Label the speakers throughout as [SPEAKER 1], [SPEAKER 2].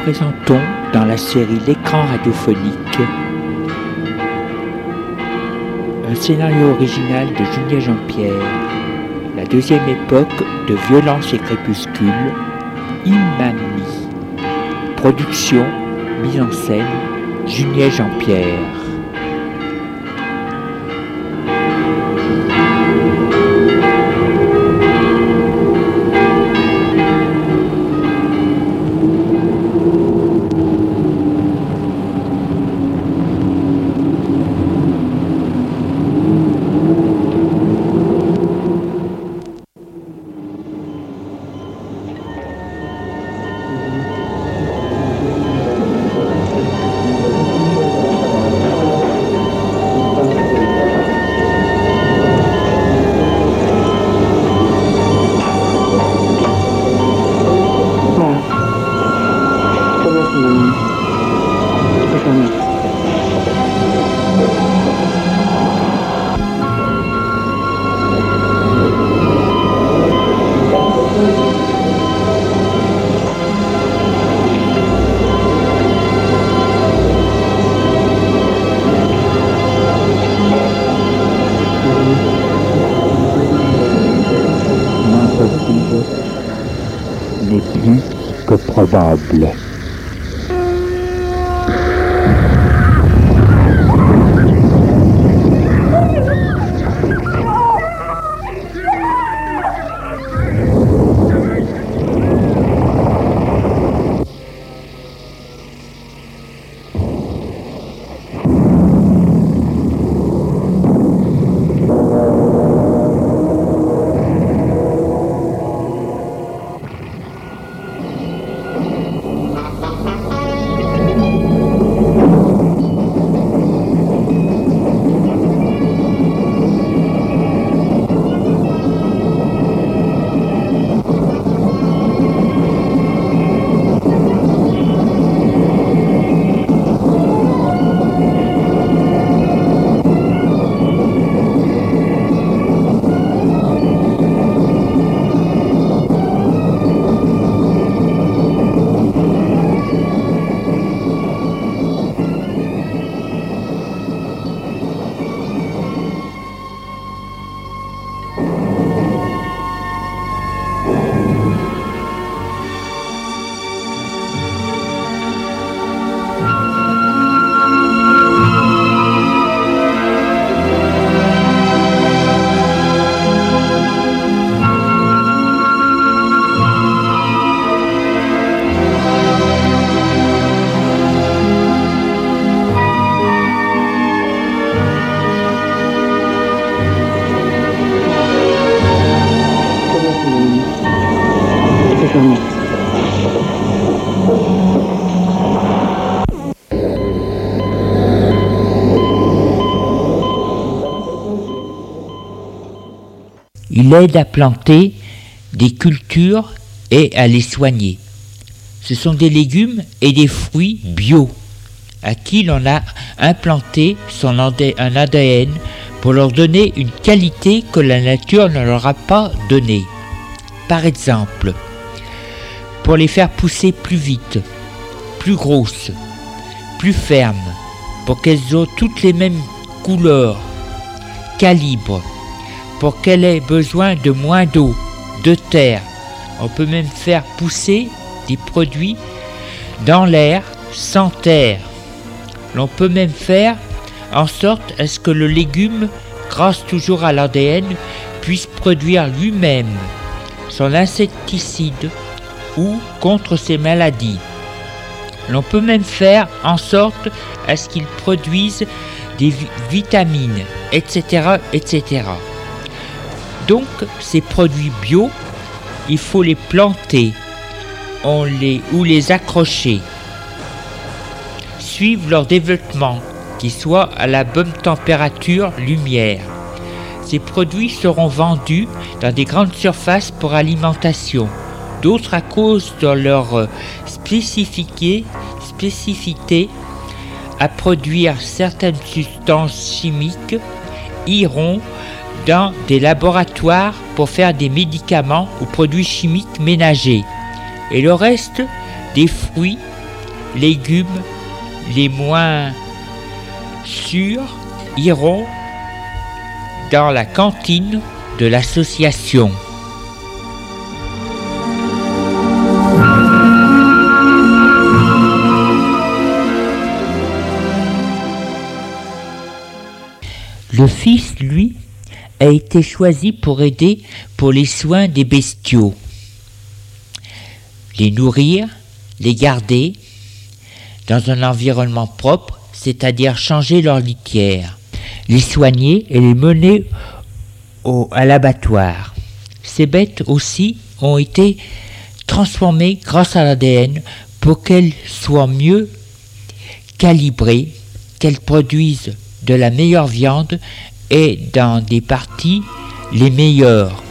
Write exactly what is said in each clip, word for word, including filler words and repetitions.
[SPEAKER 1] présentons dans la série L'écran radiophonique un scénario original de Julien Jean-Pierre, la deuxième époque de Violence et Crépuscule, Imami. Production, mise en scène, Julien Jean-Pierre.
[SPEAKER 2] N'est plus que probable.
[SPEAKER 1] Il aide à planter des cultures et à les soigner. Ce sont des légumes et des fruits bio, à qui l'on a implanté son un A D N pour leur donner une qualité que la nature ne leur a pas donnée. Par exemple, pour les faire pousser plus vite, plus grosses, plus fermes, pour qu'elles aient toutes les mêmes couleurs, calibres, pour qu'elle ait besoin de moins d'eau, de terre. On peut même faire pousser des produits dans l'air sans terre. L'on peut même faire en sorte à ce que le légume, grâce toujours à l'A D N, puisse produire lui-même son insecticide ou contre ses maladies. L'on peut même faire en sorte à ce qu'il produise des vi- vitamines, et cetera, et cetera. Donc, ces produits bio, il faut les planter on les, ou les accrocher, suivre leur développement, qui soit à la bonne température, lumière. Ces produits seront vendus dans des grandes surfaces pour alimentation. D'autres, à cause de leur spécificité, spécificité à produire certaines substances chimiques, iront dans des laboratoires pour faire des médicaments ou produits chimiques ménagers. Et le reste des fruits légumes les moins sûrs iront dans la cantine de l'association. Le fils, lui, a été choisi pour aider pour les soins des bestiaux. Les nourrir, les garder dans un environnement propre, c'est-à-dire changer leur litière, les soigner et les mener au, à l'abattoir. Ces bêtes aussi ont été transformées grâce à l'A D N pour qu'elles soient mieux calibrées, qu'elles produisent de la meilleure viande et dans des parties les meilleures.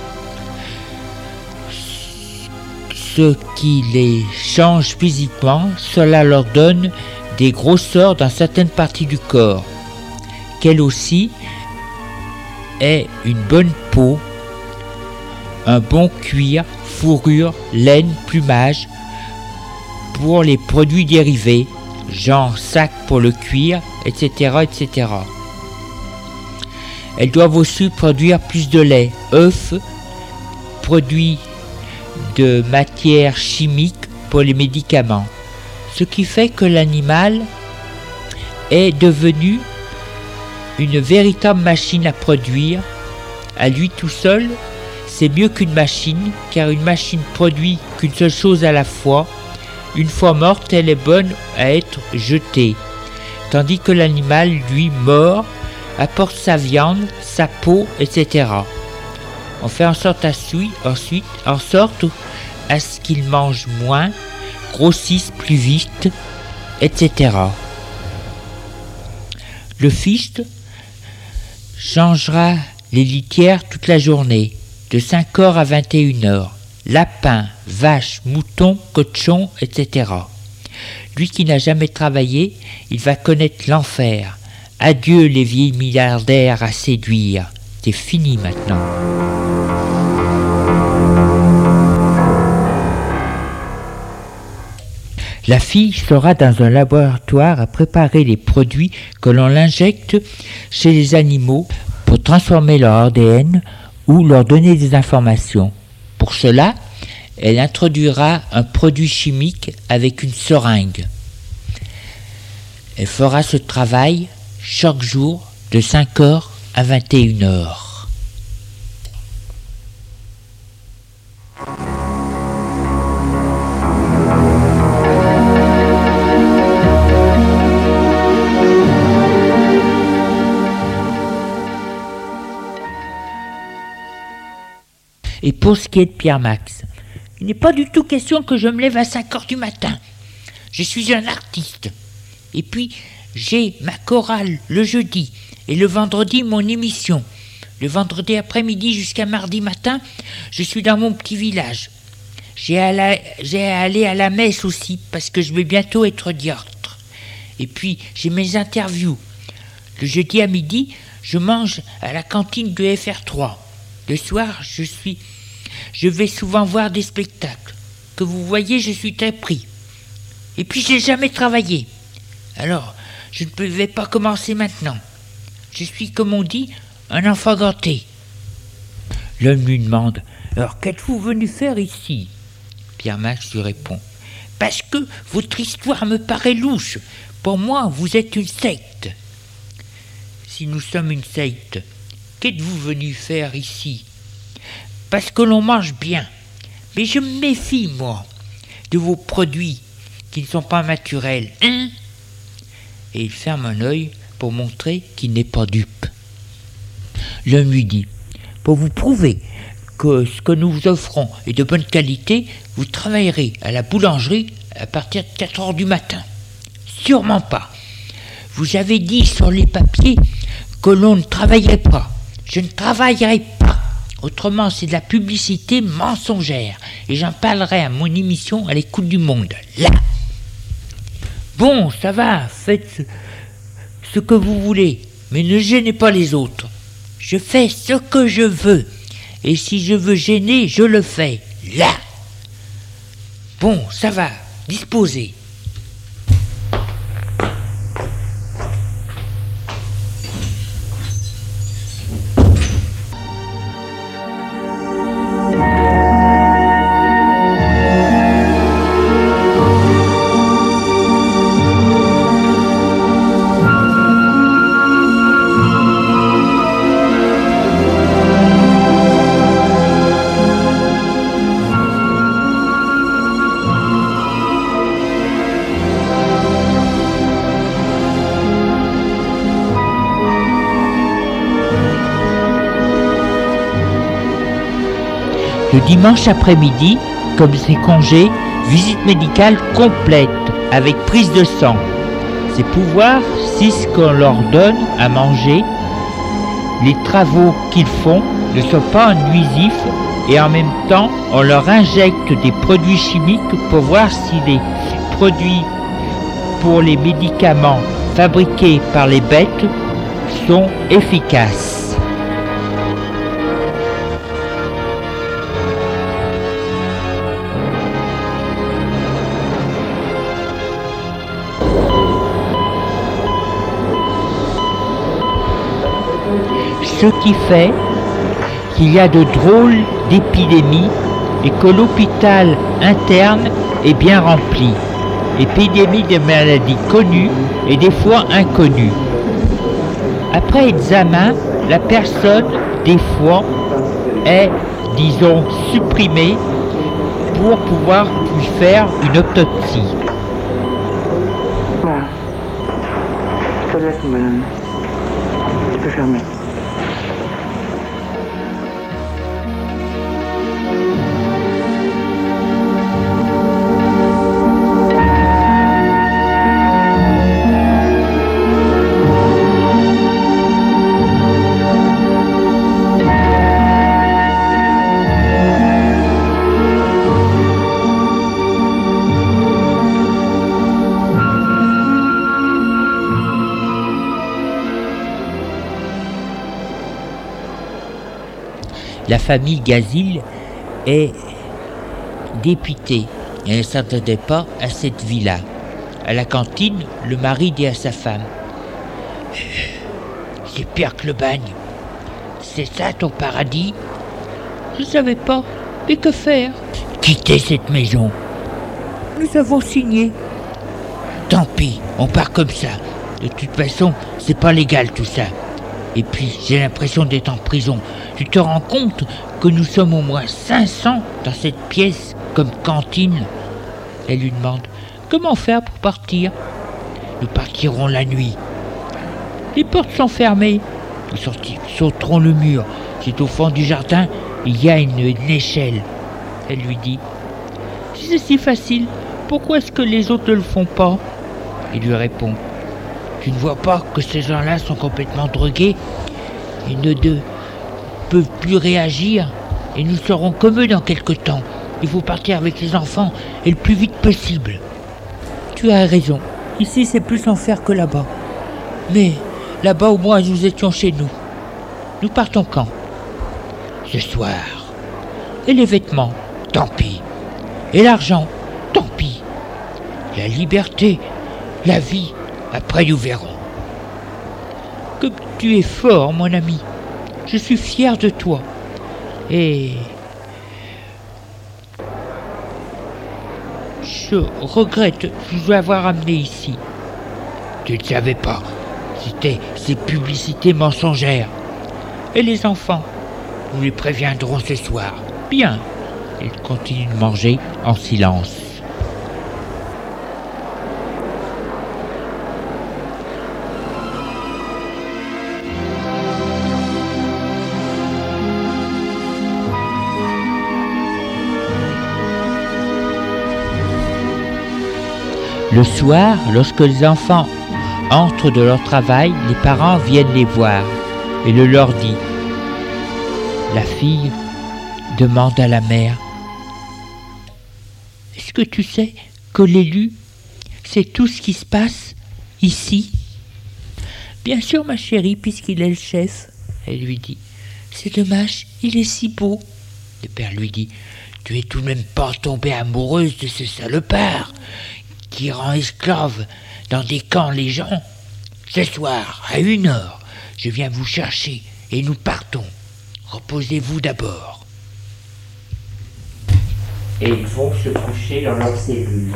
[SPEAKER 1] Ce qui les change physiquement, cela leur donne des grosseurs dans certaines parties du corps, qu'elle aussi ait une bonne peau, un bon cuir, fourrure, laine, plumage pour les produits dérivés, genre sac pour le cuir, et cetera, et cetera. Elles doivent aussi produire plus de lait, œufs, produits de matières chimiques pour les médicaments. Ce qui fait que l'animal est devenu une véritable machine à produire. À lui tout seul, c'est mieux qu'une machine, car une machine produit qu'une seule chose à la fois. Une fois morte, elle est bonne à être jetée, tandis que l'animal, lui, mort, apporte sa viande, sa peau, et cetera. On fait en sorte à suite, ensuite, en sorte à ce qu'il mange moins, grossisse plus vite, et cetera. Le fils changera les litières toute la journée, de cinq heures à vingt et une heures. Lapin, vache, mouton, cochon, et cetera. Lui qui n'a jamais travaillé, il va connaître l'enfer. Adieu les vieilles milliardaires à séduire. C'est fini maintenant. La fille sera dans un laboratoire à préparer les produits que l'on injecte chez les animaux pour transformer leur A D N ou leur donner des informations. Pour cela, elle introduira un produit chimique avec une seringue. Elle fera ce travail chaque jour de cinq heures à vingt et une heures. Et pour ce qui est de Pierre Max, il n'est pas du tout question que je me lève à cinq heures du matin. Je suis un artiste. Et puis, j'ai ma chorale le jeudi et le vendredi mon émission. Le vendredi après-midi jusqu'à mardi matin, je suis dans mon petit village. J'ai à, la, j'ai à aller à la messe aussi parce que je vais bientôt être diacre. Et puis, j'ai mes interviews. Le jeudi à midi, je mange à la cantine de F R trois. Le soir, je suis, je vais souvent voir des spectacles. Que vous voyez, je suis très pris. Et puis, je n'ai jamais travaillé. Alors, je ne vais pas commencer maintenant. Je suis, comme on dit, un enfant gâté. L'homme lui demande « Alors, qu'êtes-vous venu faire ici ?» Pierre Max lui répond « Parce que votre histoire me paraît louche. Pour moi, vous êtes une secte. » Si nous sommes une secte, qu'êtes-vous venu faire ici ? Parce que l'on mange bien. Mais je me méfie, moi, de vos produits qui ne sont pas naturels. Hein ? Et il ferme un œil pour montrer qu'il n'est pas dupe. L'homme lui dit, pour vous prouver que ce que nous vous offrons est de bonne qualité, vous travaillerez à la boulangerie à partir de quatre heures du matin. Sûrement pas. Vous avez dit sur les papiers que l'on ne travaillerait pas. Je ne travaillerai pas. Autrement, c'est de la publicité mensongère. Et j'en parlerai à mon émission à l'écoute du monde. Là. Bon, ça va, faites ce que vous voulez, mais ne gênez pas les autres. Je fais ce que je veux. Et si je veux gêner, je le fais. Là. Bon, ça va, disposez. Le dimanche après-midi, comme c'est congé, visite médicale complète avec prise de sang. C'est pour voir si ce qu'on leur donne à manger, les travaux qu'ils font ne sont pas nuisifs, et en même temps on leur injecte des produits chimiques pour voir si les produits pour les médicaments fabriqués par les bêtes sont efficaces. Ce qui fait qu'il y a de drôles d'épidémies et que l'hôpital interne est bien rempli. Épidémies de maladies connues et des fois inconnues. Après examen, la personne, des fois, est, disons, supprimée pour pouvoir lui faire une autopsie.
[SPEAKER 3] Bon. Je te laisse, madame. Tu peux fermer.
[SPEAKER 1] La famille Gazil est dépitée et elle ne s'attendait pas à cette vie-là. À la cantine, le mari dit à sa femme « C'est pire que le bagne. C'est ça ton paradis ?» « Je ne savais pas. Mais que faire ?»« Quitter cette maison. » « Nous avons signé. »« Tant pis, on part comme ça. De toute façon, c'est pas légal tout ça. Et puis, j'ai l'impression d'être en prison. Tu te rends compte que nous sommes au moins cinq cents dans cette pièce comme cantine ?» Elle lui demande « Comment faire pour partir ?»« Nous partirons la nuit. Les portes sont fermées. Nous sorti- sauterons le mur. C'est au fond du jardin, il y a une, une échelle. » Elle lui dit « Si c'est si facile, pourquoi est-ce que les autres ne le font pas ?» Il lui répond « Tu ne vois pas que ces gens-là sont complètement drogués et ne de, peuvent plus réagir et nous serons comme eux dans quelque temps. Il faut partir avec les enfants et le plus vite possible. » Tu as raison. Ici, c'est plus enfer que là-bas. Mais là-bas, au moins, nous étions chez nous. Nous partons quand ? Ce soir. Et les vêtements ? Tant pis. Et l'argent ? Tant pis. La liberté, la vie, après nous verrons. Comme tu es fort, mon ami. Je suis fier de toi. Et je regrette de vous avoir amené ici. Tu ne savais pas. C'était ces publicités mensongères. Et les enfants, nous les préviendrons ce soir. Bien. Ils continuent de manger en silence. Le soir, lorsque les enfants entrent de leur travail, les parents viennent les voir et le leur dit. La fille demande à la mère « Est-ce que tu sais que l'élu, c'est tout ce qui se passe ici ?»« Bien sûr, ma chérie, puisqu'il est le chef. » Elle lui dit « C'est dommage, il est si beau. » Le père lui dit « Tu es tout de même pas tombée amoureuse de ce salopard qui rend esclaves dans des camps les gens. Ce soir, à une heure, je viens vous chercher et nous partons. Reposez-vous d'abord. » Et ils vont se coucher dans leur cellule.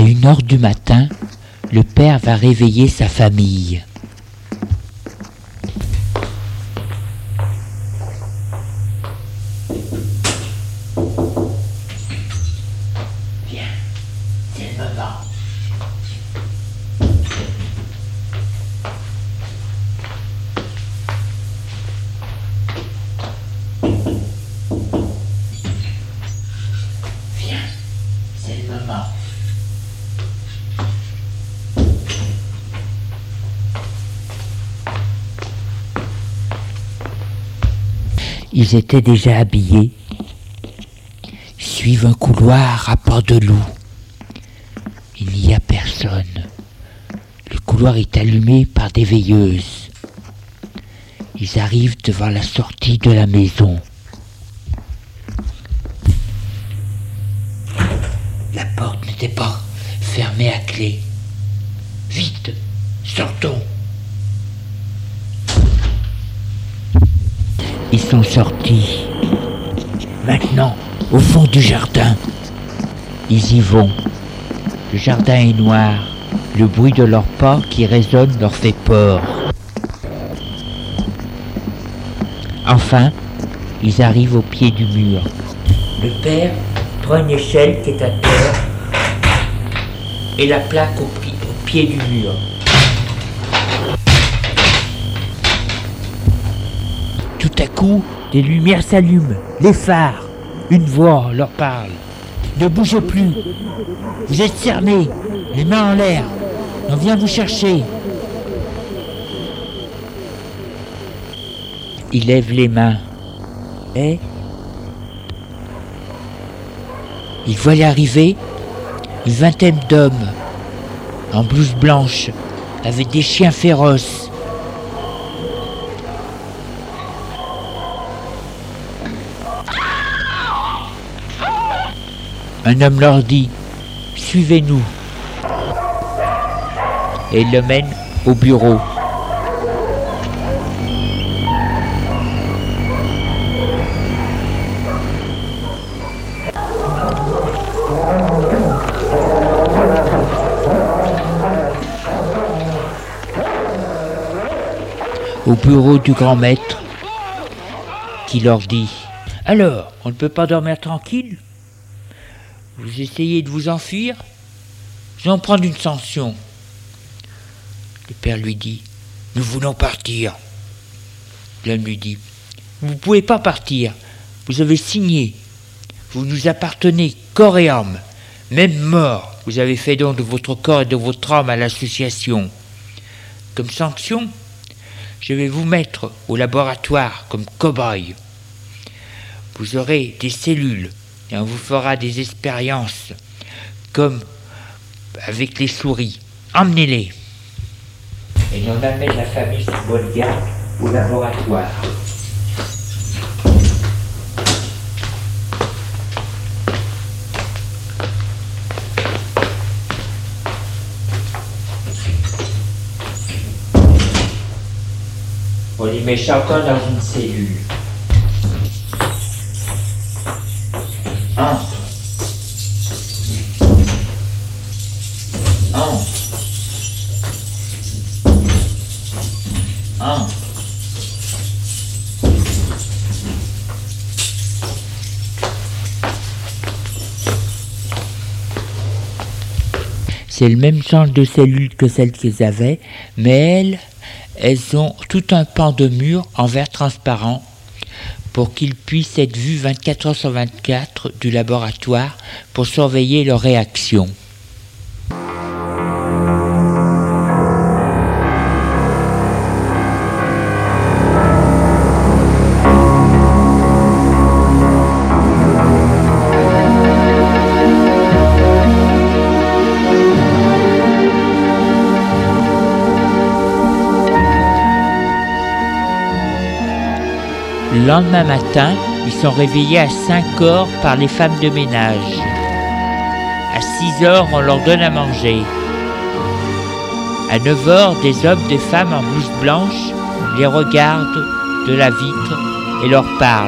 [SPEAKER 1] une heure du matin, le père va réveiller sa famille. Viens, c'est le moment. Viens, c'est le moment. Ils étaient déjà habillés, suivent un couloir à port de loup. Il n'y a personne. Le couloir est allumé par des veilleuses. Ils arrivent devant la sortie de la maison. La porte n'était pas fermée à clé. Vite, sortons. Ils sont sortis. Maintenant, au fond du jardin. Ils y vont. Le jardin est noir. Le bruit de leurs pas qui résonne leur fait peur. Enfin, ils arrivent au pied du mur. Le père prend une échelle qui est à terre et la plaque au, pi- au pied du mur. Tout à coup, des lumières s'allument, les phares. Une voix leur parle. Ne bougez plus. Vous êtes cernés, les mains en l'air. On vient vous chercher. Il lève les mains. Et il voit arriver une vingtaine d'hommes en blouse blanche avec des chiens féroces. Un homme leur dit « Suivez-nous » et il le mène au bureau. Au bureau du grand maître, qui leur dit « Alors, on ne peut pas dormir tranquille ? Vous essayez de vous enfuir ? Je vais en prendre une sanction. » Le père lui dit « Nous voulons partir. » L'homme lui dit « Vous ne pouvez pas partir. Vous avez signé. Vous nous appartenez corps et âme. Même mort, vous avez fait don de votre corps et de votre âme à l'association. Comme sanction, je vais vous mettre au laboratoire comme cobaye. Vous aurez des cellules et on vous fera des expériences comme avec les souris. Emmenez-les. Et on amène la famille Sibolga au laboratoire. On les met chacun dans une cellule. Entre. Entre. Entre. C'est le même genre de cellules que celles qu'ils avaient, mais elles, elles ont tout un pan de mur en verre transparent pour qu'ils puissent être vus vingt-quatre heures sur vingt-quatre du laboratoire pour surveiller leurs réactions. Le lendemain matin, ils sont réveillés à cinq heures par les femmes de ménage. À six heures, on leur donne à manger. À neuf heures, des hommes, des femmes en blouse blanche les regardent de la vitre et leur parlent.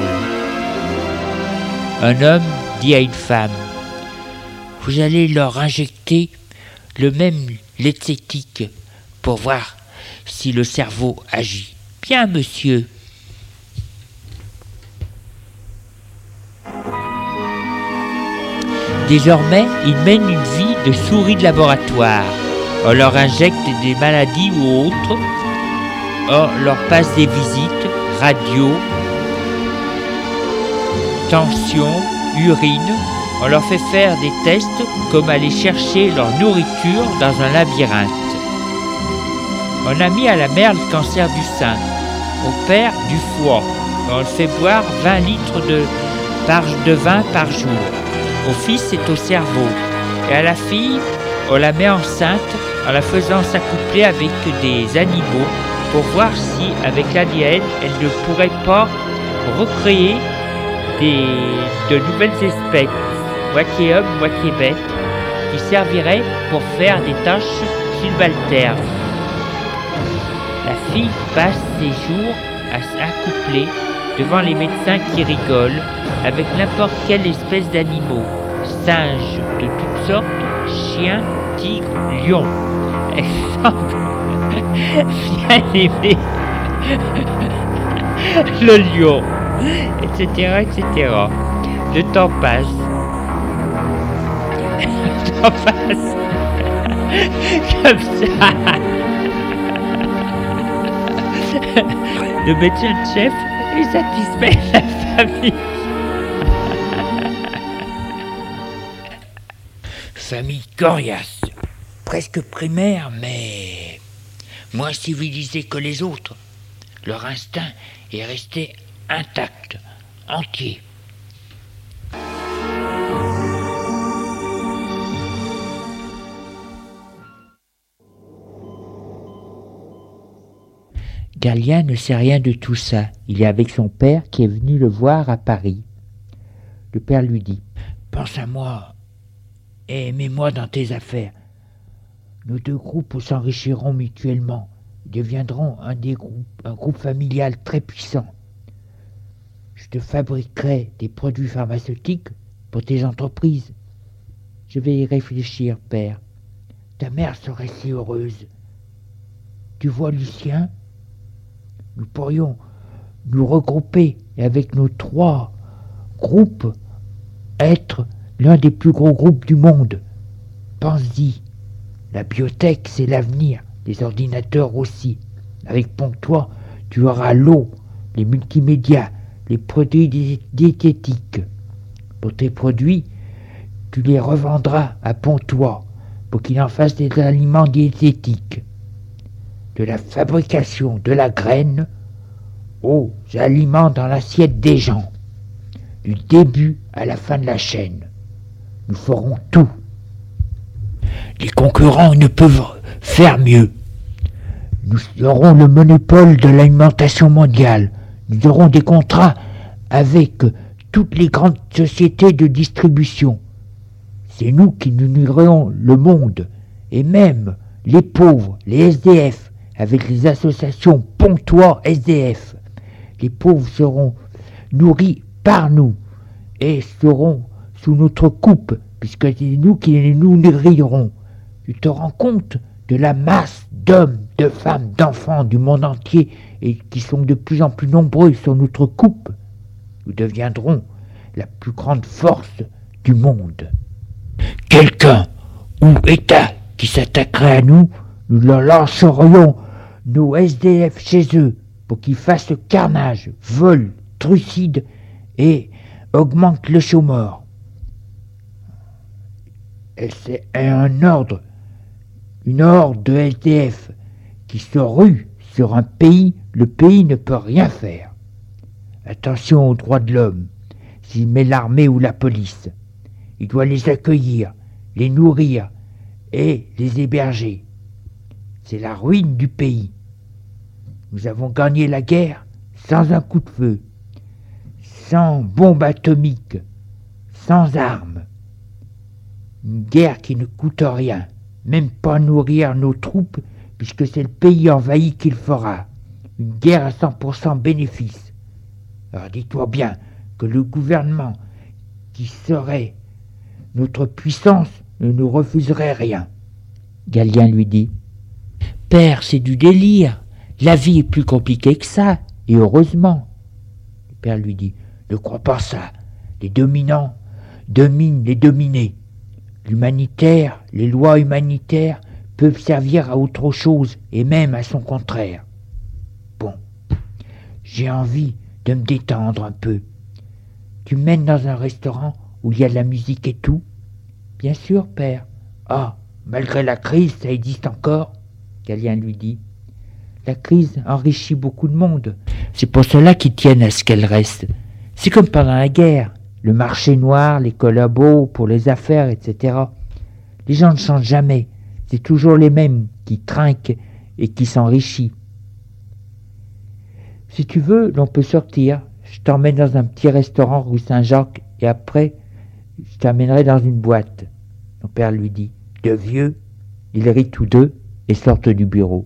[SPEAKER 1] Un homme dit à une femme « Vous allez leur injecter le même l'esthétique pour voir si le cerveau agit. Bien, monsieur. Désormais, ils mènent une vie de souris de laboratoire. On leur injecte des maladies ou autres. On leur passe des visites, radio, tension, urine. On leur fait faire des tests comme aller chercher leur nourriture dans un labyrinthe. On a mis à la mère le cancer du sein, au père du foie. On le fait boire vingt litres de, par, de vin par jour. Au fils, c'est au cerveau. Et à la fille, on la met enceinte en la faisant s'accoupler avec des animaux pour voir si, avec l'A D N, elle ne pourrait pas recréer des, de nouvelles espèces, moitié homme, moitié bête, qui serviraient pour faire des tâches subalternes. La fille passe ses jours à s'accoupler devant les médecins qui rigolent avec n'importe quelle espèce d'animaux, singes de toutes sortes, chiens, tigres, lions. Elle semble bien aimer le lion, et cetera, et cetera. Le temps passe. Le temps passe. Comme ça. Le médecin-chef est satisfait de la famille. Famille coriace, presque primaire, mais moins civilisée que les autres. Leur instinct est resté intact, entier. Galien ne sait rien de tout ça. Il est avec son père qui est venu le voir à Paris. Le père lui dit « Pense à moi et mets-moi dans tes affaires. Nos deux groupes s'enrichiront mutuellement, deviendront un, des groupes, un groupe familial très puissant. Je te fabriquerai des produits pharmaceutiques pour tes entreprises. Je vais y réfléchir, père. Ta mère serait si heureuse. Tu vois, Lucien, nous pourrions nous regrouper et avec nos trois groupes être l'un des plus gros groupes du monde. Pense-y, la biotech c'est l'avenir, les ordinateurs aussi. Avec Pontois, tu auras l'eau, les multimédias, les produits dé- diététiques. Pour tes produits, tu les revendras à Pontois pour qu'il en fasse des aliments diététiques. De la fabrication de la graine aux aliments dans l'assiette des gens, du début à la fin de la chaîne. Nous ferons tout. Les concurrents ne peuvent faire mieux. Nous aurons le monopole de l'alimentation mondiale. Nous aurons des contrats avec toutes les grandes sociétés de distribution. C'est nous qui nous nourrirons le monde, et même les pauvres, les S D F, avec les associations Pontois S D F. Les pauvres seront nourris par nous et seront sous notre coupe, puisque c'est nous qui nous nourrirons. Tu te rends compte de la masse d'hommes, de femmes, d'enfants du monde entier et qui sont de plus en plus nombreux sur notre coupe. Nous deviendrons la plus grande force du monde. Quelqu'un ou État qui s'attaquerait à nous, nous leur lancerions nos S D F chez eux pour qu'ils fassent carnage, volent, trucident et augmentent le chômeur. Et c'est un ordre, une horde de S D F qui se rue sur un pays, le pays ne peut rien faire. Attention aux droits de l'homme, s'il met l'armée ou la police. Il doit les accueillir, les nourrir et les héberger. C'est la ruine du pays. Nous avons gagné la guerre sans un coup de feu, sans bombe atomique, sans armes. Une guerre qui ne coûte rien, même pas nourrir nos troupes, puisque c'est le pays envahi qui le fera. Une guerre à cent pour cent bénéfice. Alors dis-toi bien que le gouvernement qui serait notre puissance ne nous refuserait rien. Galien lui dit. Père, c'est du délire. La vie est plus compliquée que ça, et heureusement. Le père lui dit. Ne crois pas ça. Les dominants dominent les dominés. L'humanitaire, les lois humanitaires peuvent servir à autre chose, et même à son contraire. Bon, j'ai envie de me détendre un peu. Tu me mènes dans un restaurant où il y a de la musique et tout? Bien sûr, père. Ah, malgré la crise, ça existe encore? Galien lui dit. La crise enrichit beaucoup de monde. C'est pour cela qu'ils tiennent à ce qu'elle reste. C'est comme pendant la guerre. Le marché noir, les collabos pour les affaires, et cetera. Les gens ne changent jamais. C'est toujours les mêmes qui trinquent et qui s'enrichissent. Si tu veux, l'on peut sortir. Je t'emmène dans un petit restaurant rue Saint-Jacques et après, je t'amènerai dans une boîte. Mon père lui dit. De vieux, ils rient tous deux et sortent du bureau.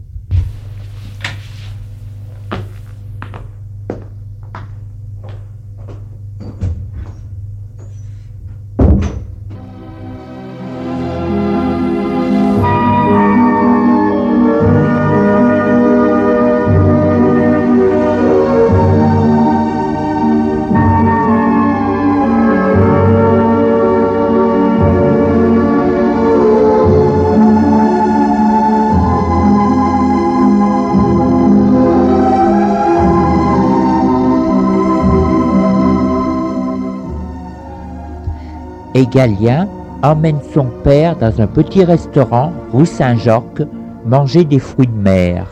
[SPEAKER 1] Et Galien emmène son père dans un petit restaurant rue Saint-Jacques manger des fruits de mer.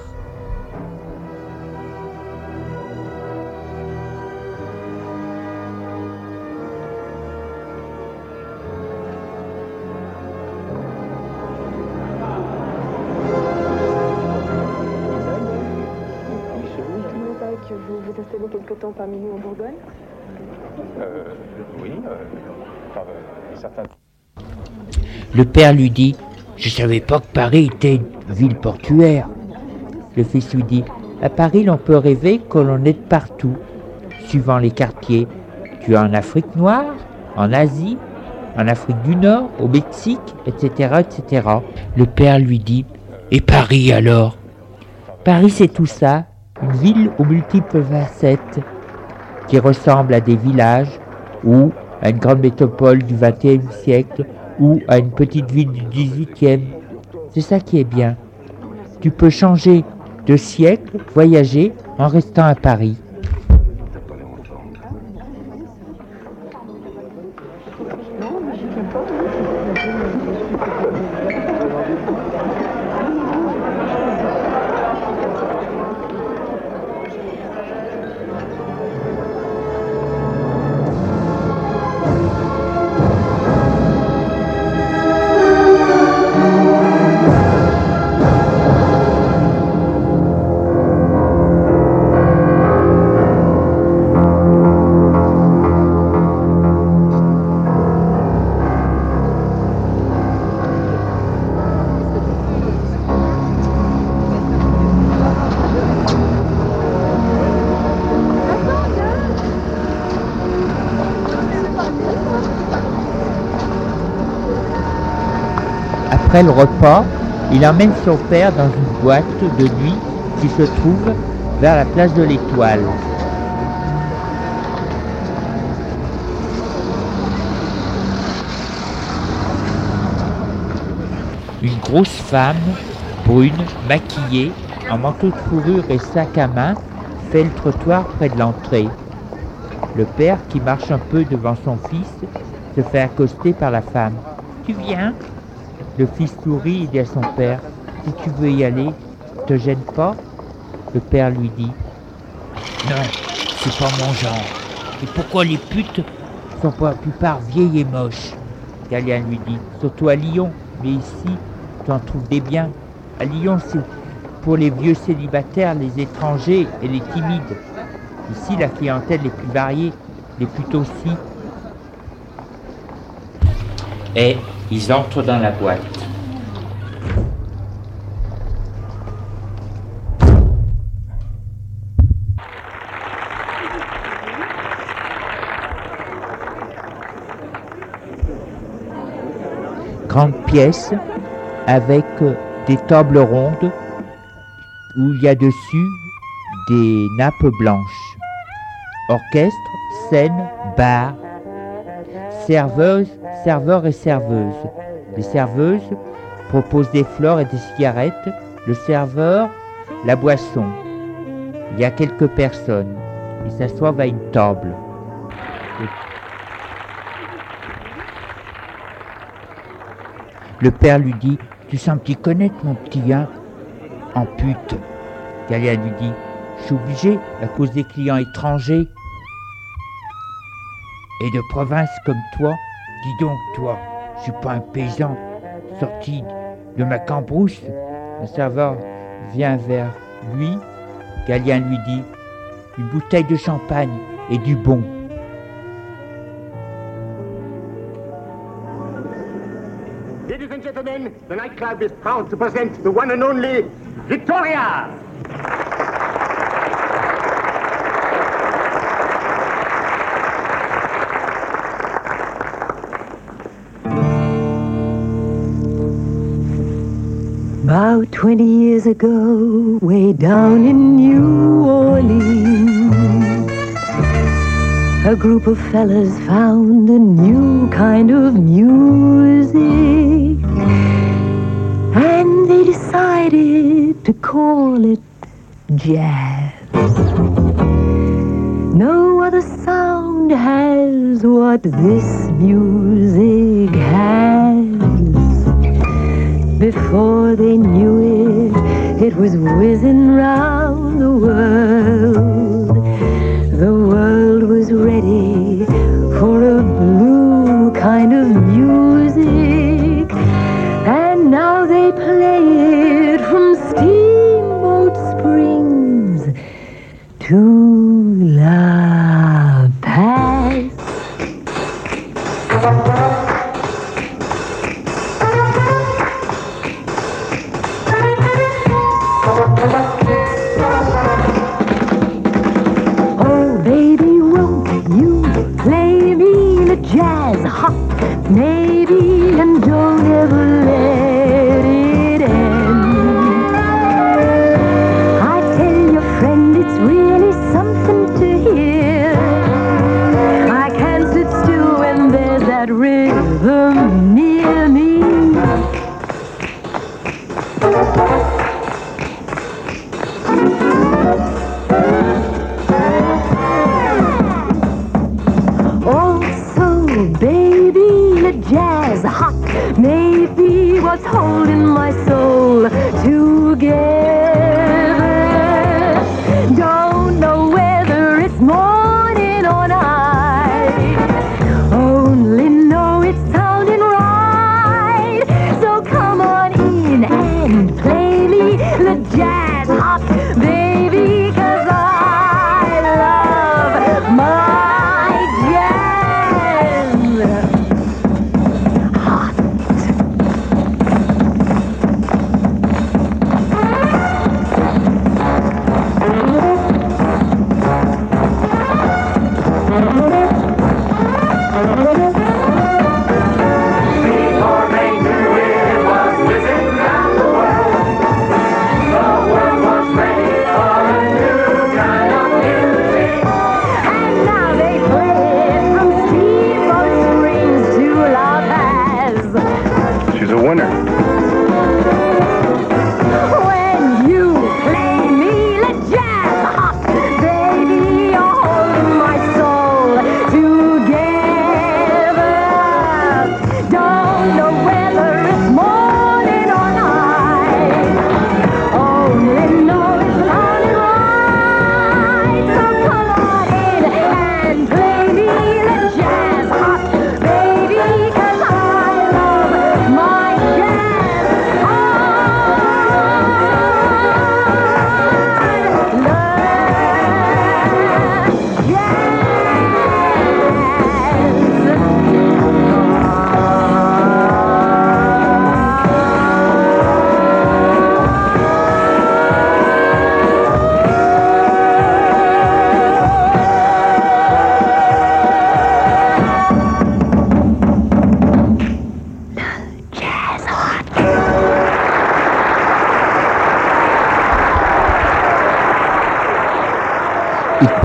[SPEAKER 4] Que vous vous installez quelque temps parmi nous en Bourgogne?
[SPEAKER 5] Euh, oui, euh, par euh, certains...
[SPEAKER 1] Le père lui dit « Je ne savais pas que Paris était une ville portuaire. » Le fils lui dit « À Paris, l'on peut rêver que l'on est de partout, suivant les quartiers. Tu es en Afrique noire, en Asie, en Afrique du Nord, au Mexique, et cetera, et cetera. » Le père lui dit « Et Paris alors ?»« Paris, c'est tout ça, une ville aux multiples facettes, qui ressemble à des villages ou à une grande métropole du vingt et unième siècle ou à une petite ville du dix-huitième. C'est ça qui est bien. Tu peux changer de siècle, voyager en restant à Paris. Après le repas, il emmène son père dans une boîte de nuit qui se trouve vers la place de l'Étoile. Une grosse femme, brune, maquillée, en manteau de fourrure et sac à main, fait le trottoir près de l'entrée. Le père, qui marche un peu devant son fils, se fait accoster par la femme. « Tu viens ?» Le fils sourit et dit à son père, « Si tu veux y aller, te gêne pas ?» Le père lui dit, « Non, c'est pas mon genre. Et pourquoi les putes sont pour la plupart vieilles et moches ?» Galien lui dit, « Surtout à Lyon, mais ici, tu en trouves des biens. À Lyon, c'est pour les vieux célibataires, les étrangers et les timides. Ici, la clientèle est plus variée, les putes aussi. » Et ils entrent dans la boîte. Grande pièce, avec des tables rondes où il y a dessus des nappes blanches. Orchestre, scène, bar. Serveuse, serveurs et serveuses. Les serveuses proposent des fleurs et des cigarettes. Le serveur, la boisson. Il y a quelques personnes. Ils s'assoient à une table. Le père lui dit « Tu sembles t'y connaître, mon petit, hein ?» En pute. Galia lui dit « Je suis obligé à cause des clients étrangers. » Et de province comme toi, dis donc toi, je suis pas un paysan sorti de ma cambrousse. Le serveur vient vers lui. Galien lui dit « Une bouteille de champagne et du bon. »
[SPEAKER 6] Ladies and gentlemen, the nightclub is proud to present the one and only Victoria!
[SPEAKER 7] About twenty years ago, way down in New Orleans, a group of fellas found a new kind of music, and they decided to call it jazz. No other sound has what this music has. Before they knew it, it was whizzing round the world. The world was ready for a blue kind of music, and now they play it from Steamboat Springs to La Paz. Oh, baby, won't you play me the jazz hop, maybe, and don't ever let it end. I tell your friend it's really something to hear. I can't sit still when there's that rhythm near me. Baby, the jazz hot may be what's holding my soul together. Don't know whether it's morning or night, only know it's sounding right. So come on in and play me the jazz hot, baby, 'cause I love my jazz.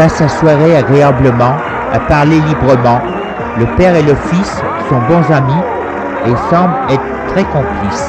[SPEAKER 1] passe sa soirée agréablement, à parler librement. Le père et le fils sont bons amis et semblent être très complices.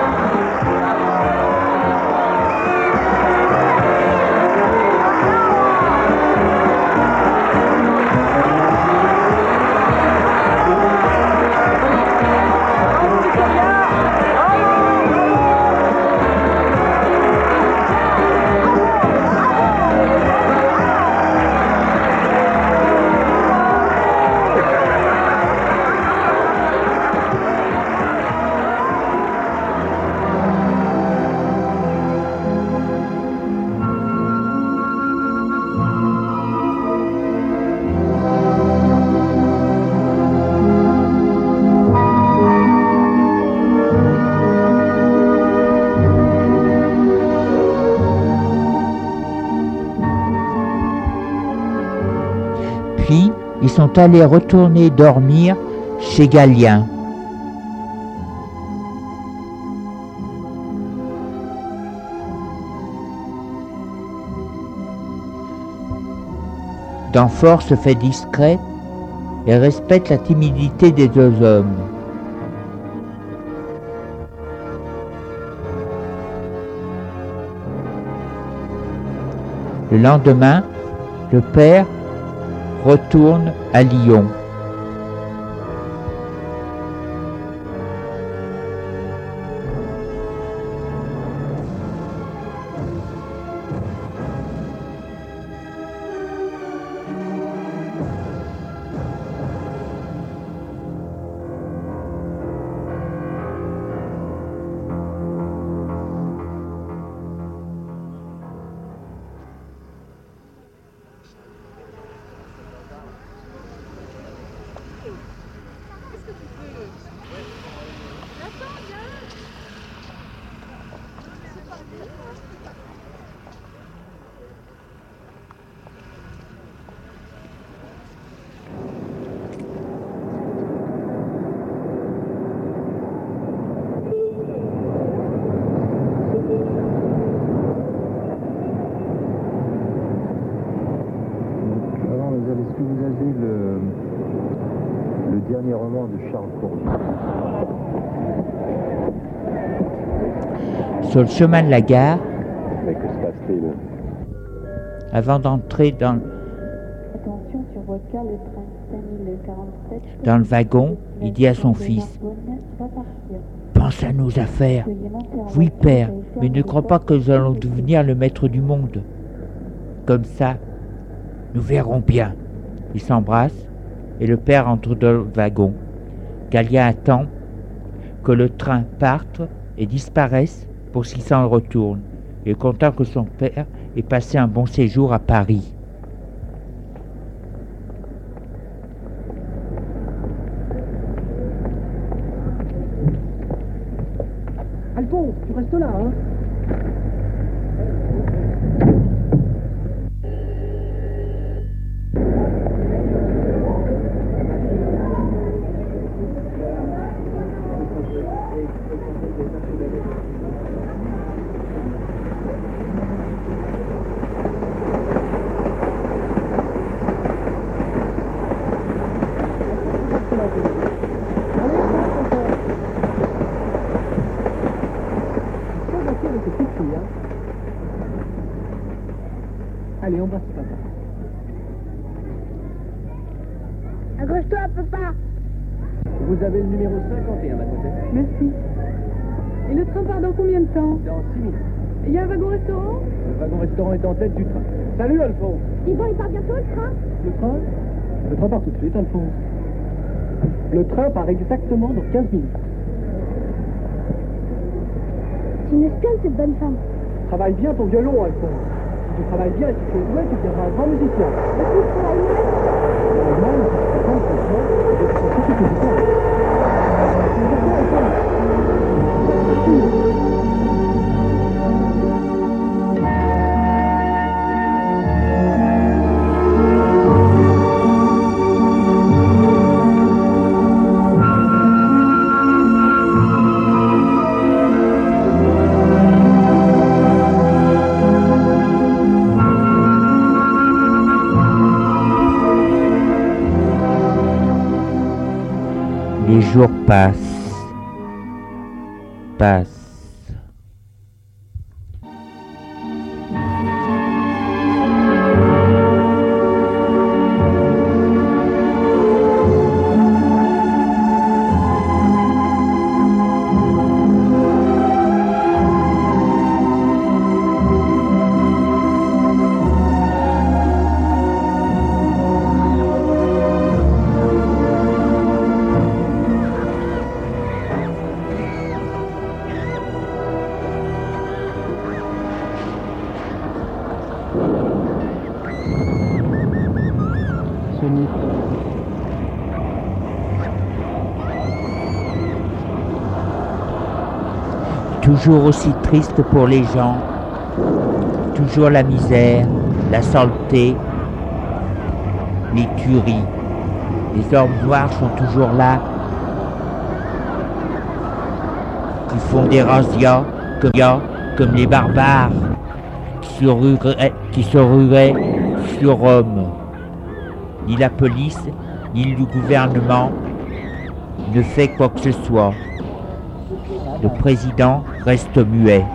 [SPEAKER 1] Puis, ils sont allés retourner dormir chez Galien. Danfort se fait discret et respecte la timidité des deux hommes. Le lendemain, le père retourne à Lyon.
[SPEAKER 8] Est-ce que vous avez le, le dernier roman de Charles Courdier?
[SPEAKER 1] Sur le chemin de la gare,
[SPEAKER 8] Mais que se passe-t-il?
[SPEAKER 1] avant d'entrer dans,
[SPEAKER 4] Attention sur votre cas, le train cinq mille quarante-sept.
[SPEAKER 1] dans le wagon, il dit à son fils: pense à nos affaires. Oui, père, mais ne crois pas que nous allons devenir le maître du monde. Comme ça, nous verrons bien. Ils s'embrassent et le père entre dans le wagon. Galien attend que le train parte et disparaisse pour qu'il s'en retourne. Il est content que son père ait passé un bon séjour à Paris.
[SPEAKER 6] Alphonse, tu restes là, hein? Allez, embrasse papa.
[SPEAKER 4] Accroche-toi, papa.
[SPEAKER 6] Vous avez le numéro cinquante et un, mademoiselle.
[SPEAKER 4] Merci. Et le train part dans combien de temps?
[SPEAKER 6] Dans six minutes.
[SPEAKER 4] Il y a un wagon-restaurant?
[SPEAKER 6] Le wagon-restaurant est en tête du train. Salut, Alphonse.
[SPEAKER 4] Dis donc, il part bientôt, le train?
[SPEAKER 6] Le train Le train part tout de suite, Alphonse. Le train part exactement dans quinze minutes.
[SPEAKER 4] C'est une espionne, cette bonne femme.
[SPEAKER 6] Travaille bien ton violon, Alphonse. Si tu travailles bien et si tu es doué, tu deviendras un grand musicien.
[SPEAKER 4] Et puis, je travaille mal.
[SPEAKER 6] Travaille mal, si tu fais pas, franchement, tu vas te sentir que tu fais.
[SPEAKER 1] Les jours passent, passent. Toujours aussi triste pour les gens, toujours la misère, la saleté, les tueries. Les hommes noirs sont toujours là, qui font des razzias comme, comme les barbares qui se rueraient, qui se rueraient sur Rome. Ni la police, ni le gouvernement ne fait quoi que ce soit. Le président reste muet.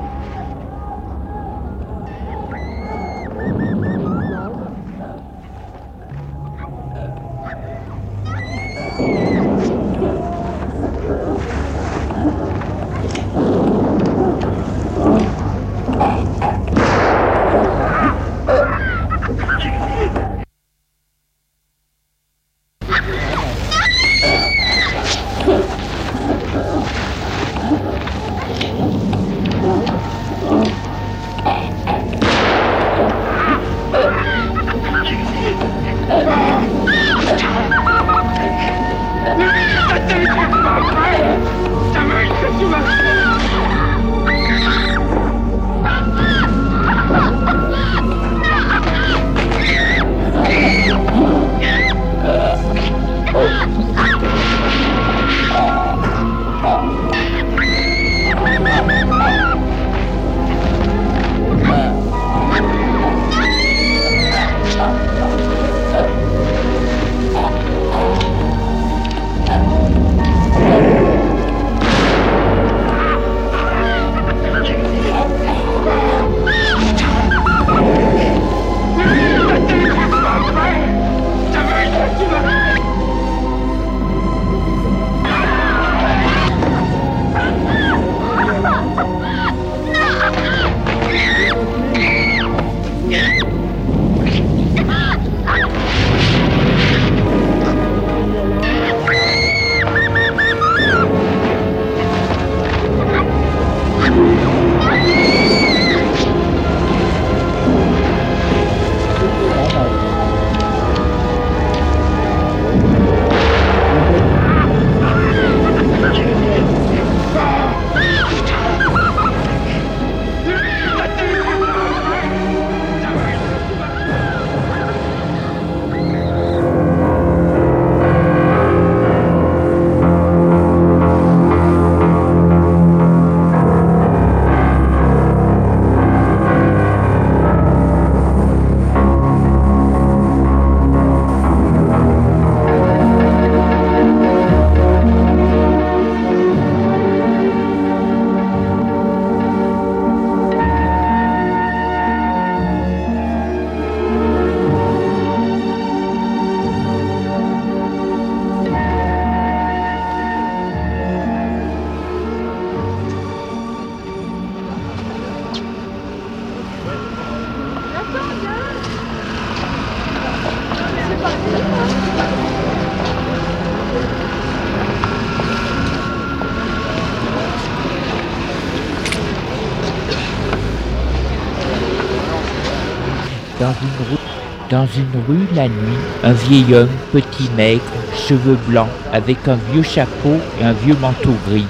[SPEAKER 1] Dans une rue, dans une rue la nuit, un vieil homme, petit maigre, cheveux blancs, avec un vieux chapeau et un vieux manteau gris.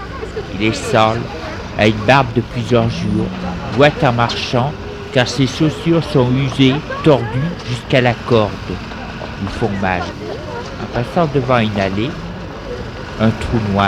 [SPEAKER 1] Il est sale, a une barbe de plusieurs jours, boite en marchant, car ses chaussures sont usées, tordues jusqu'à la corde. Ils font mal. En passant devant une allée, un trou noir,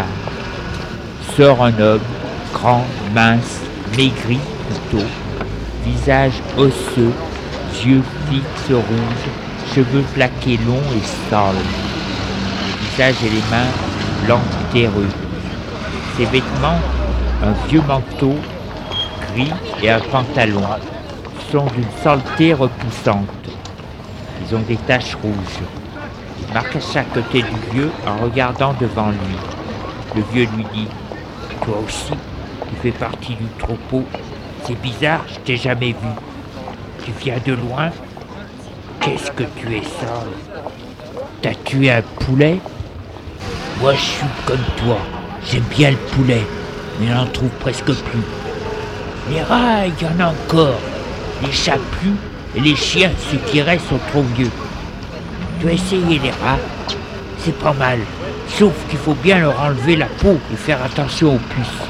[SPEAKER 1] sort un homme, grand, mince, maigri plutôt, visage osseux, yeux fixes rouges, cheveux plaqués longs et sales. Le visage et les mains blanc terreux. Ses vêtements, un vieux manteau gris et un pantalon, sont d'une saleté repoussante. Ils ont des taches rouges. Il marche à chaque côté du vieux en regardant devant lui. Le vieux lui dit « Toi aussi, tu fais partie du troupeau. C'est bizarre, je t'ai jamais vu. Tu viens de loin? Qu'est-ce que tu es sale? T'as tué un poulet? Moi, je suis comme toi. J'aime bien le poulet, mais on n'en trouve presque plus. Les rats, il y en a encore. Les chats plus, et les chiens, ceux qui restent, sont trop vieux. Tu as essayé les rats? C'est pas mal. Sauf qu'il faut bien leur enlever la peau et faire attention aux puces.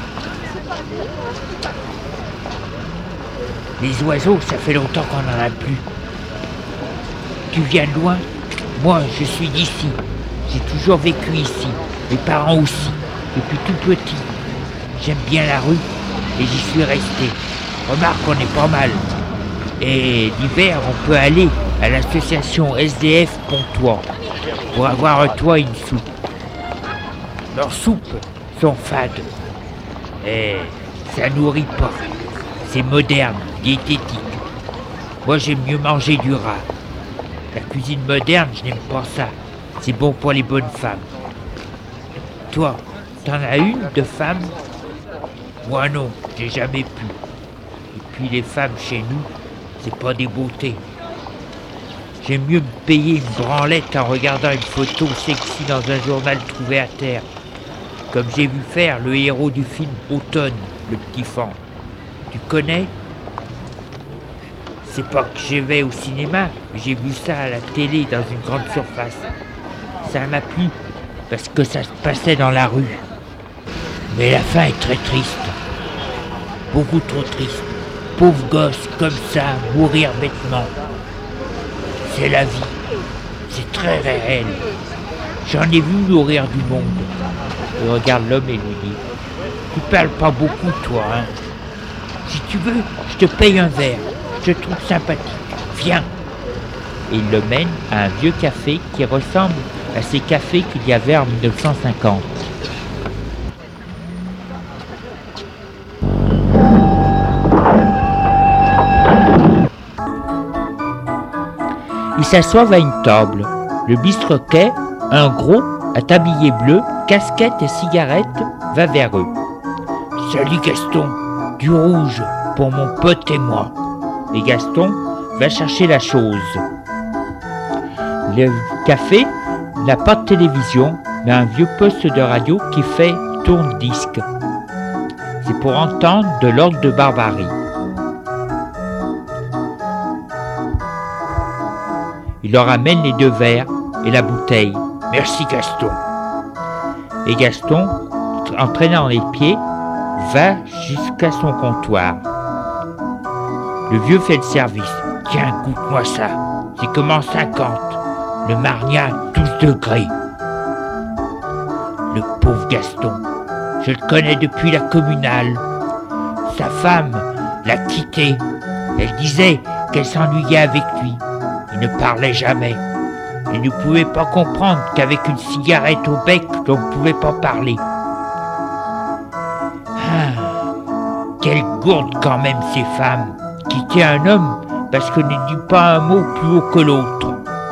[SPEAKER 1] Les oiseaux, ça fait longtemps qu'on n'en a plus. Tu viens de loin? Moi, je suis d'ici. J'ai toujours vécu ici. Mes parents aussi, depuis tout petit. J'aime bien la rue et j'y suis resté. Remarque, on est pas mal. Et l'hiver, on peut aller à l'association S D F Pontois pour avoir un toit et une soupe. Leurs soupes sont fades. Et ça nourrit pas. C'est moderne, diététique. Moi, j'aime mieux manger du rat. La cuisine moderne, je n'aime pas ça. C'est bon pour les bonnes femmes. Toi, t'en as une de femme? Moi non, j'ai jamais pu. Et puis les femmes chez nous, c'est pas des beautés. J'aime mieux me payer une branlette en regardant une photo sexy dans un journal trouvé à terre. Comme j'ai vu faire le héros du film Automne, le petit fan. Tu connais? C'est pas que je vais au cinéma, mais j'ai vu ça à la télé dans une grande surface. Ça m'a plu, parce que ça se passait dans la rue. Mais la fin est très triste. Beaucoup trop triste. Pauvre gosse, comme ça, mourir bêtement. C'est la vie. C'est très réel. J'en ai vu mourir du monde. Il regarde l'homme et lui dit « Tu parles pas beaucoup, toi, hein? Si tu veux, je te paye un verre. Je te trouve sympathique. Viens !» Et il le mène à un vieux café qui ressemble à ces cafés qu'il y avait en mille neuf cent cinquante. Ils s'assoivent à une table. Le bistroquet, un gros, à tablier bleu, casquette et cigarette, va vers eux. « Salut Gaston, du rouge pour mon pote et moi. » Et Gaston va chercher la chose. Le café n'a pas de télévision, mais un vieux poste de radio qui fait tourne-disque. C'est pour entendre de l'orgue de Barbarie. Il leur amène les deux verres et la bouteille. « Merci Gaston. » Et Gaston, entraînant les pieds, va jusqu'à son comptoir. Le vieux fait le service. « Tiens, goûte-moi ça. C'est comme en cinquante. Le Marnia, douze degrés. » Le pauvre Gaston, je le connais depuis la communale. Sa femme l'a quitté. Elle disait qu'elle s'ennuyait avec lui. Il ne parlait jamais. Il ne pouvait pas comprendre qu'avec une cigarette au bec, on ne pouvait pas parler. Ah, quelle gourde quand même ces femmes. Quitter un homme parce qu'elle ne dit pas un mot plus haut que l'autre.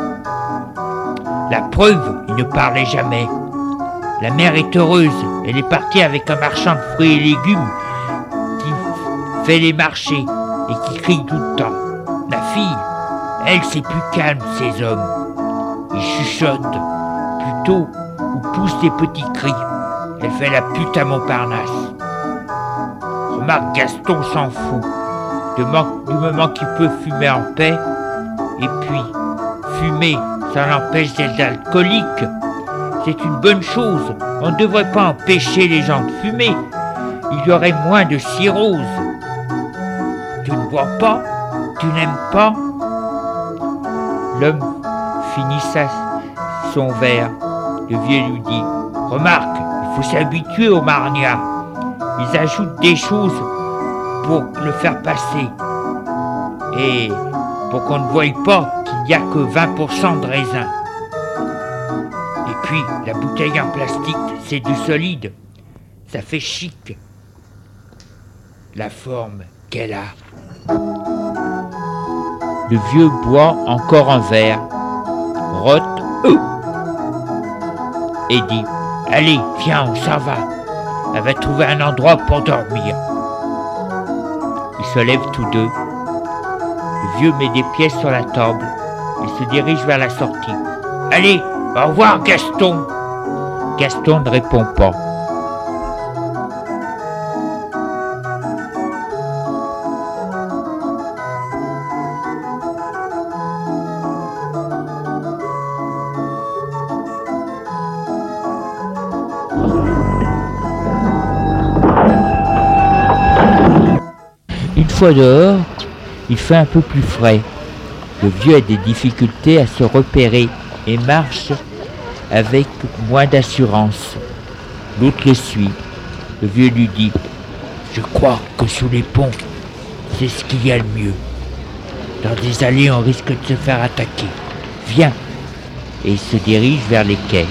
[SPEAKER 1] La preuve, il ne parlait jamais. La mère est heureuse, elle est partie avec un marchand de fruits et légumes qui fait les marchés et qui crie tout le temps. La fille, elle, c'est plus calme, ces hommes. Ils chuchotent, plutôt, ou poussent des petits cris. Elle fait la pute à Montparnasse. Remarque, Gaston s'en fout. Du moment qu'il peut fumer en paix, et puis, fumer, ça l'empêche d'être alcoolique. C'est une bonne chose. On ne devrait pas empêcher les gens de fumer. Il y aurait moins de cirrhose. Tu ne bois pas? Tu n'aimes pas? L'homme finit sa, son verre. Le vieux lui dit « Remarque, il faut s'habituer au Marnia. Ils ajoutent des choses pour le faire passer. Et pour qu'on ne voie pas qu'il n'y a que vingt pour cent de raisin. » Et puis, la bouteille en plastique, c'est du solide. Ça fait chic. La forme qu'elle a. Le vieux boit encore un verre, rote, euh, et dit « Allez, viens, on s'en va. Elle va trouver un endroit pour dormir. » Ils se lèvent tous deux. Le vieux met des pièces sur la table et se dirige vers la sortie. « Allez, au revoir Gaston !» Gaston ne répond pas. Une fois dehors, il fait un peu plus frais. Le vieux a des difficultés à se repérer et marche avec moins d'assurance. L'autre le suit. Le vieux lui dit « Je crois que sous les ponts, c'est ce qu'il y a le mieux. Dans des allées, on risque de se faire attaquer. Viens !» Et il se dirige vers les quais.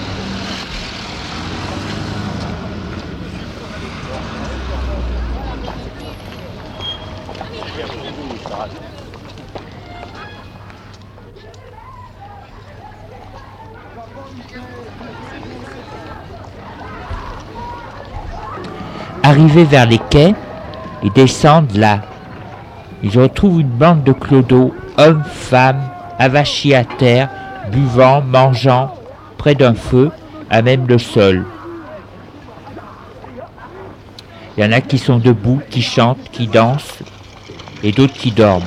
[SPEAKER 1] Arrivés vers les quais, ils descendent là. Ils retrouvent une bande de clodos, hommes, femmes, avachis à terre, buvant, mangeant, près d'un feu, à même le sol. Il y en a qui sont debout, qui chantent, qui dansent, et d'autres qui dorment.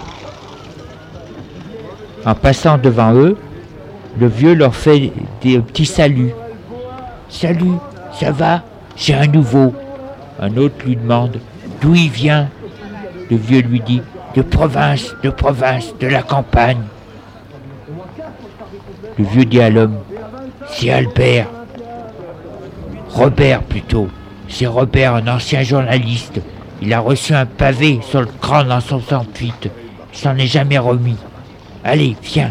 [SPEAKER 1] En passant devant eux, le vieux leur fait des petits saluts. « Salut, ça va? J'ai un nouveau. » Un autre lui demande d'où il vient. Le vieux lui dit de province, de province, de la campagne. Le vieux dit à l'homme c'est Albert. Robert plutôt. C'est Robert, un ancien journaliste. Il a reçu un pavé sur le crâne en soixante-huit. Il s'en est jamais remis. Allez, viens.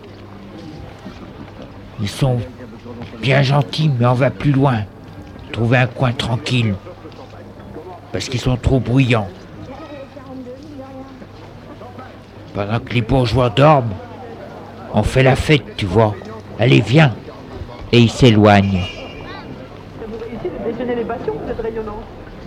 [SPEAKER 1] Ils sont bien gentils, mais on va plus loin. Trouver un coin tranquille. Parce qu'ils sont trop bruyants. Pendant que les bourgeois dorment, on fait la fête, tu vois. Allez, viens. Et ils s'éloignent.
[SPEAKER 4] Vous réussissez de déchaîner les passions, vous êtes rayonnant.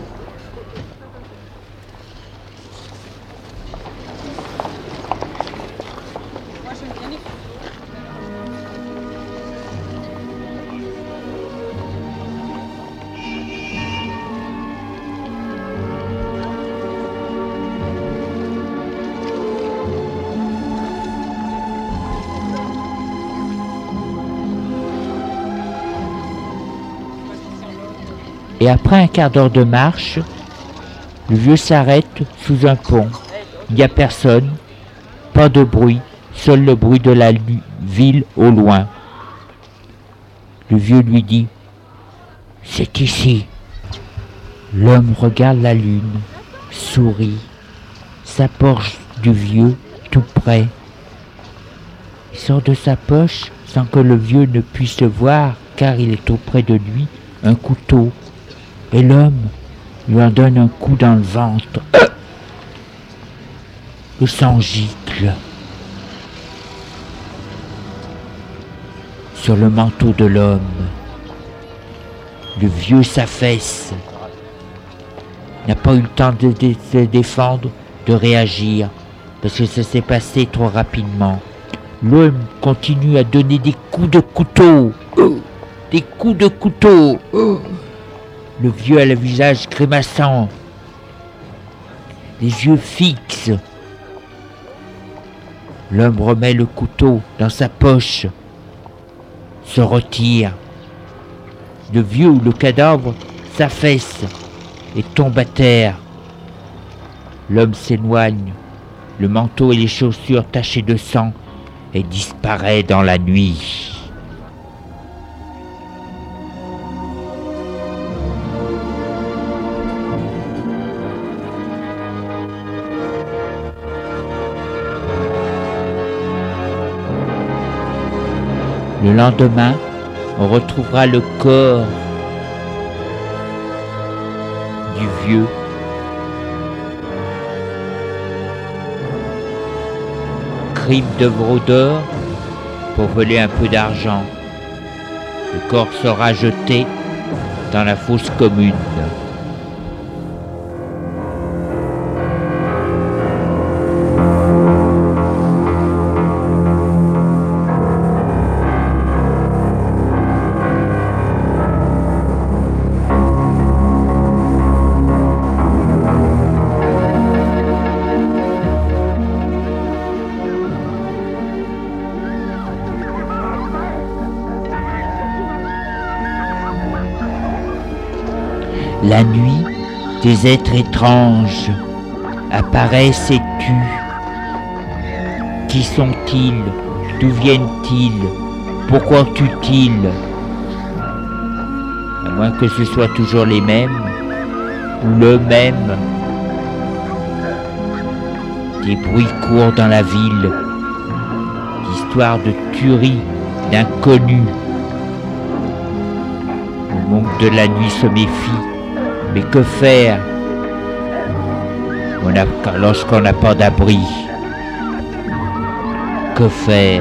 [SPEAKER 1] Et après un quart d'heure de marche, le vieux s'arrête sous un pont. Il n'y a personne, pas de bruit, seul le bruit de la ville au loin. Le vieux lui dit « C'est ici ». L'homme regarde la lune, sourit, s'approche du vieux tout près. Il sort de sa poche, sans que le vieux ne puisse voir, car il est auprès de lui, un couteau. Et l'homme lui en donne un coup dans le ventre. Euh le sang gicle. Sur le manteau de l'homme, le vieux s'affaisse. N'a pas eu le temps de se défendre, de réagir, parce que ça s'est passé trop rapidement. L'homme continue à donner des coups de couteau. Euh des coups de couteau. Euh Le vieux a le visage grimaçant, les yeux fixes. L'homme remet le couteau dans sa poche, se retire. Le vieux ou le cadavre s'affaisse et tombe à terre. L'homme s'éloigne, le manteau et les chaussures tachées de sang, et disparaît dans la nuit. Le lendemain, on retrouvera le corps du vieux. Crime de fraudeur pour voler un peu d'argent. Le corps sera jeté dans la fosse commune. La nuit, des êtres étranges apparaissent et tuent. Qui sont-ils? D'où viennent-ils? Pourquoi tuent-ils? À moins que ce soit toujours les mêmes, ou le même. Des bruits courent dans la ville, d'histoires de tueries, d'inconnus. Le monde de la nuit se méfie. Mais que faire on a, lorsqu'on n'a pas d'abri? Que faire?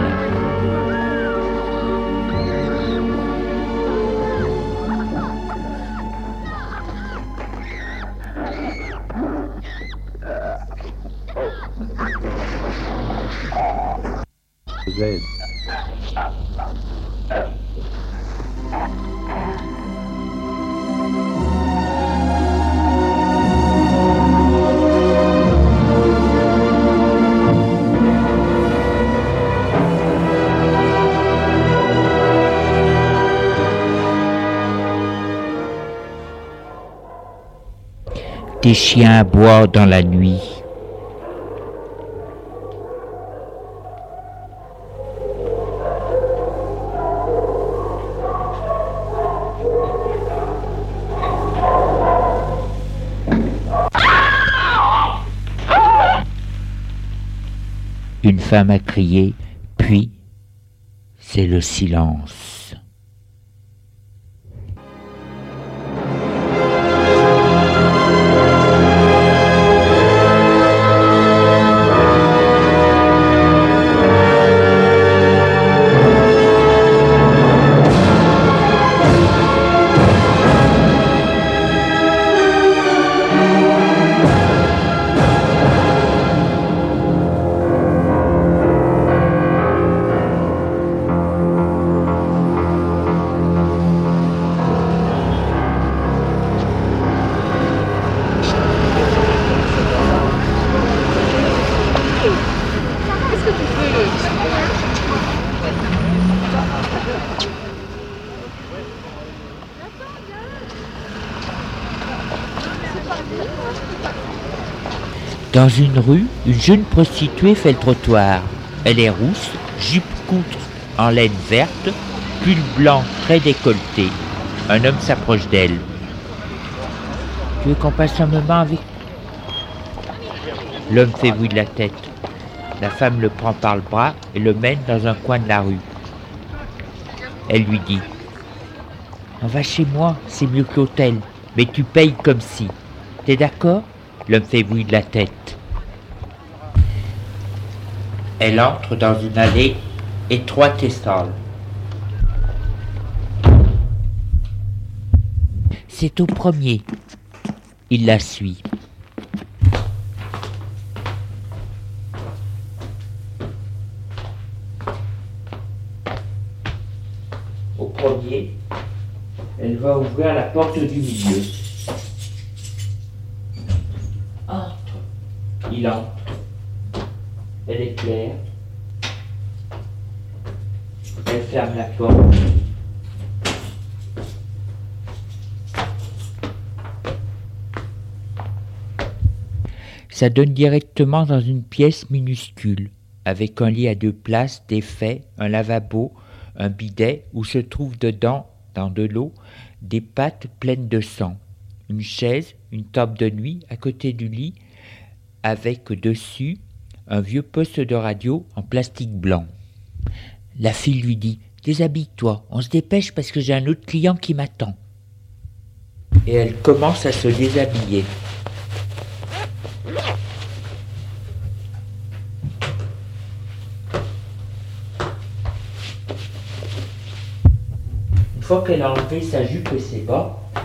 [SPEAKER 1] Des chiens aboient dans la nuit. Une femme a crié, puis c'est le silence. Dans une rue, une jeune prostituée fait le trottoir. Elle est rousse, jupe courte en laine verte, pull blanc très décolleté. Un homme s'approche d'elle. Tu veux qu'on passe un moment avec? L'homme fait bruit de la tête. La femme le prend par le bras et le mène dans un coin de la rue. Elle lui dit: on va chez moi, c'est mieux que l'hôtel, mais tu payes comme si. T'es d'accord? L'homme fait bruit de la tête. Elle entre dans une allée étroite et sale. C'est au premier. Il la suit. Au premier, elle va ouvrir la porte du milieu. Entre. Il entre. Elle est claire. Elle ferme la porte. Ça donne directement dans une pièce minuscule, avec un lit à deux places, des faits, un lavabo, un bidet où se trouvent dedans, dans de l'eau, des pattes pleines de sang, une chaise, une table de nuit à côté du lit, avec dessus un vieux poste de radio en plastique blanc. La fille lui dit: déshabille-toi, on se dépêche parce que j'ai un autre client qui m'attend. » Et elle commence à se déshabiller. Une fois qu'elle a enlevé sa jupe et ses bas,